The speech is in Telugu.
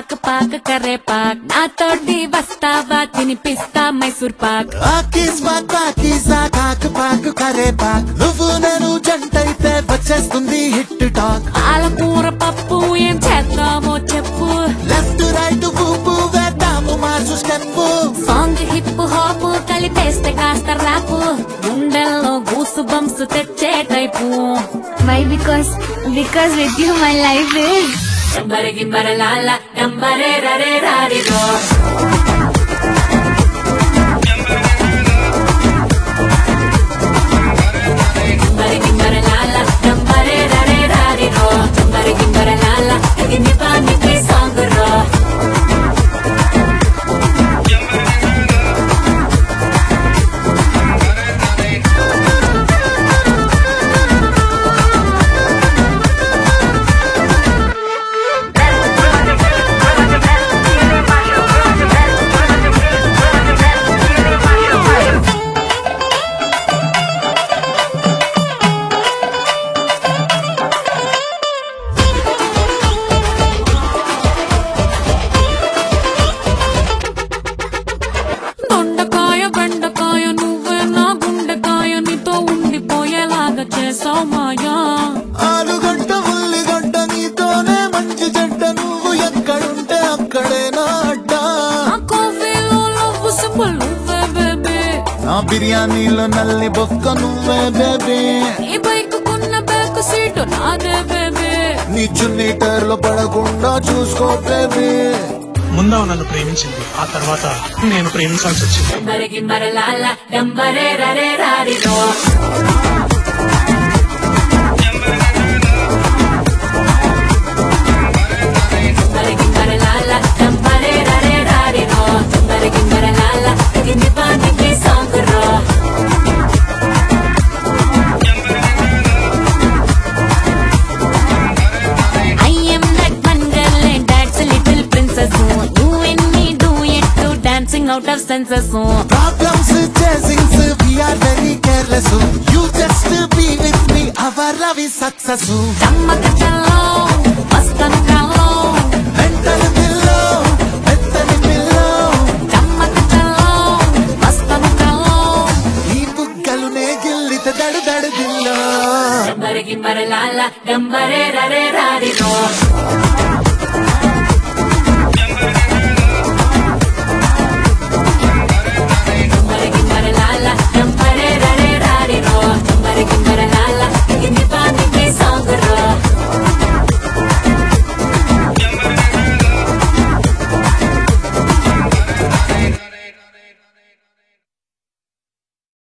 పాక్ పాక్ కరే పాక్ నాతోటి వస్తావా తినిపిస్తా మైసూర్ పాక్ పాకీజా కాక్ పాక్ కరే పాక్ నువ్వు నేను జంటైతే వచ్చేస్తుంది హిట్ టాక్ పాలకూర పప్పు ఏం చేద్దామో చెప్పు లెఫ్ట్ రైట్ ఊపు వేద్దాము మార్చు స్టెప్ సాంగ్ హిప్ హాప్ కలిపేస్తే కాస్త రాపు గుండెల్లో గూసు బంప్స్ తెచ్చే type Why? Because with you my life is డంబరే గింబర లాల డంబరే రరే రారిరో డంబరే గింబర లాల డంబరే రరే రారిరో డంబరే గింబర లాల గిన్ని పానికి సాంగ్ రో దొండకాయ బెండకాయ నువ్వే నా గుండెకాయ నీతో ఉండిపోయేలాగా చేసావు మాయా ఆలుగడ్డ ఉల్లిగడ్డ నీతోనే మంచి జంట నువ్వు ఎక్కడుంటే అక్కడే నా అడ్డ ఆ కాఫీలో లవ్ సింబల్ నువ్వే బేబీ నా బిర్యానీలో నల్లి బొక్క నువ్వే బేబీ ఈ బైక్ కొన్న బ్యాక్ సీట్ నాదే బేబీ నీ చున్నీటర్ లో పడకుండా చూసుకో బేబీ ముందా నన్ను ప్రేమించింది, ఆ తర్వాత నేను ప్రేమించాల్సి వచ్చింది. డంబరే గింబర లాల డంబరే రరే రారిరో డంబరే గింబర లాల డంబరే రరే రారిరో డంబరే గింబర లాల గిన్ని పానికి సాంగ్ రో I am that one girl and that's a little princess. You and me do it to dancing out of senses. Problems chasing, we are very careless. You just be with me, our love is success. Dammaka challo, mastanu kallo. Mentally below, mentally below. Dammaka challo, mastanu kallo. ఈ బుగ్గలునే గిల్లిత దడు దడు దిల్లో డంబరే గింబర లాల డంబరే రరే రారిరో